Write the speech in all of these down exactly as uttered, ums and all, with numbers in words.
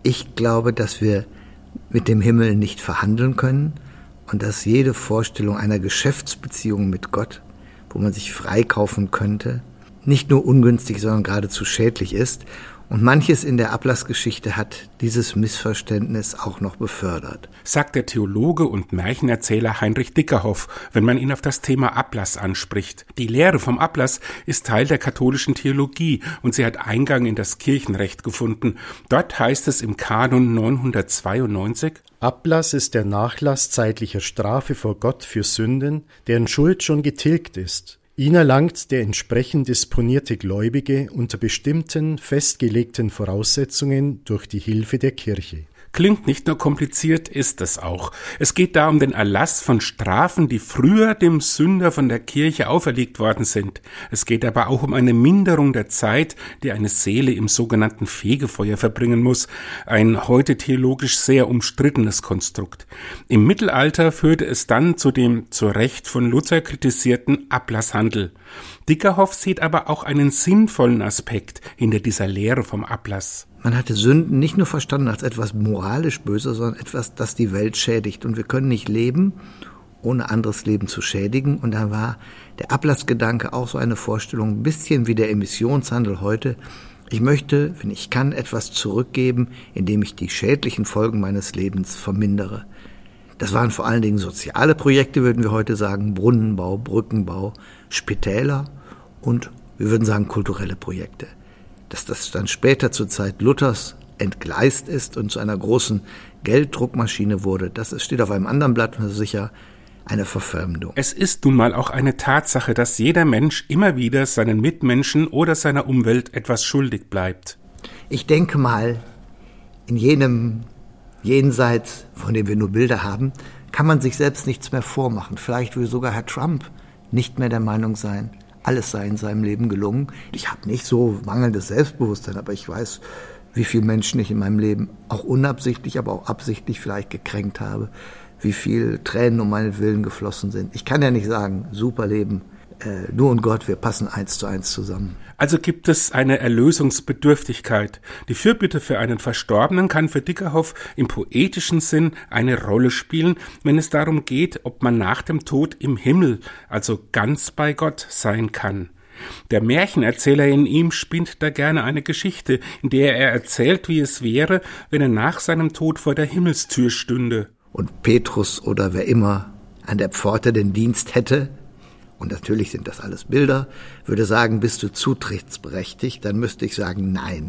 Ich glaube, dass wir mit dem Himmel nicht verhandeln können und dass jede Vorstellung einer Geschäftsbeziehung mit Gott, wo man sich freikaufen könnte, nicht nur ungünstig, sondern geradezu schädlich ist. Und manches in der Ablassgeschichte hat dieses Missverständnis auch noch befördert. Sagt der Theologe und Märchenerzähler Heinrich Dickerhoff, wenn man ihn auf das Thema Ablass anspricht. Die Lehre vom Ablass ist Teil der katholischen Theologie und sie hat Eingang in das Kirchenrecht gefunden. Dort heißt es im Kanon neunhundertzweiundneunzig: Ablass ist der Nachlass zeitlicher Strafe vor Gott für Sünden, deren Schuld schon getilgt ist. Ihn erlangt der entsprechend disponierte Gläubige unter bestimmten, festgelegten Voraussetzungen durch die Hilfe der Kirche. Klingt nicht nur kompliziert, ist es auch. Es geht da um den Erlass von Strafen, die früher dem Sünder von der Kirche auferlegt worden sind. Es geht aber auch um eine Minderung der Zeit, die eine Seele im sogenannten Fegefeuer verbringen muss. Ein heute theologisch sehr umstrittenes Konstrukt. Im Mittelalter führte es dann zu dem zu Recht von Luther kritisierten Ablasshandel. Dickerhoff sieht aber auch einen sinnvollen Aspekt hinter dieser Lehre vom Ablass. Man hatte Sünden nicht nur verstanden als etwas moralisch Böses, sondern etwas, das die Welt schädigt. Und wir können nicht leben, ohne anderes Leben zu schädigen. Und da war der Ablassgedanke auch so eine Vorstellung, ein bisschen wie der Emissionshandel heute. Ich möchte, wenn ich kann, etwas zurückgeben, indem ich die schädlichen Folgen meines Lebens vermindere. Das waren vor allen Dingen soziale Projekte, würden wir heute sagen, Brunnenbau, Brückenbau, Spitäler und, wir würden sagen, kulturelle Projekte. Dass das dann später zur Zeit Luthers entgleist ist und zu einer großen Gelddruckmaschine wurde, das steht auf einem anderen Blatt und das ist sicher eine Verfremdung. Es ist nun mal auch eine Tatsache, dass jeder Mensch immer wieder seinen Mitmenschen oder seiner Umwelt etwas schuldig bleibt. Ich denke mal, in jenem Jenseits, von dem wir nur Bilder haben, kann man sich selbst nichts mehr vormachen. Vielleicht will sogar Herr Trump nicht mehr der Meinung sein, alles sei in seinem Leben gelungen. Ich habe nicht so mangelndes Selbstbewusstsein, aber ich weiß, wie viele Menschen ich in meinem Leben auch unabsichtlich, aber auch absichtlich vielleicht gekränkt habe, wie viel Tränen um meinetwillen geflossen sind. Ich kann ja nicht sagen, super Leben, äh, du und Gott, wir passen eins zu eins zusammen. Also gibt es eine Erlösungsbedürftigkeit. Die Fürbitte für einen Verstorbenen kann für Dickerhoff im poetischen Sinn eine Rolle spielen, wenn es darum geht, ob man nach dem Tod im Himmel, also ganz bei Gott, sein kann. Der Märchenerzähler in ihm spinnt da gerne eine Geschichte, in der er erzählt, wie es wäre, wenn er nach seinem Tod vor der Himmelstür stünde. Und Petrus oder wer immer an der Pforte den Dienst hätte, und natürlich sind das alles Bilder, würde sagen, bist du zutrittsberechtigt, dann müsste ich sagen, nein.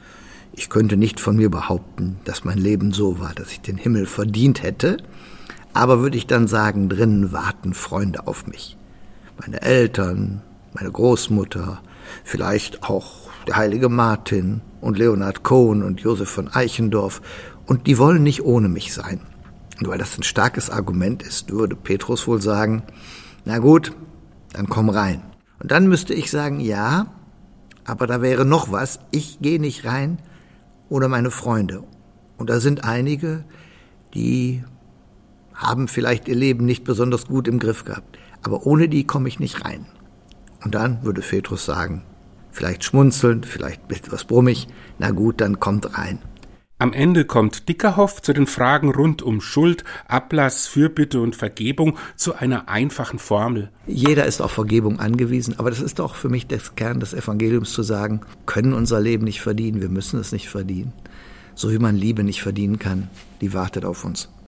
Ich könnte nicht von mir behaupten, dass mein Leben so war, dass ich den Himmel verdient hätte, aber würde ich dann sagen, drinnen warten Freunde auf mich. Meine Eltern, meine Großmutter, vielleicht auch der heilige Martin und Leonhard Cohen und Josef von Eichendorff, und die wollen nicht ohne mich sein. Und weil das ein starkes Argument ist, würde Petrus wohl sagen, na gut, dann komm rein. Und dann müsste ich sagen, ja, aber da wäre noch was, ich gehe nicht rein oder meine Freunde. Und da sind einige, die haben vielleicht ihr Leben nicht besonders gut im Griff gehabt, aber ohne die komme ich nicht rein. Und dann würde Petrus sagen, vielleicht schmunzelnd, vielleicht etwas brummig, na gut, dann kommt rein. Am Ende kommt Dickerhoff zu den Fragen rund um Schuld, Ablass, Fürbitte und Vergebung zu einer einfachen Formel. Jeder ist auf Vergebung angewiesen, aber das ist doch für mich der Kern des Evangeliums zu sagen, können unser Leben nicht verdienen, wir müssen es nicht verdienen. So wie man Liebe nicht verdienen kann, die wartet auf uns.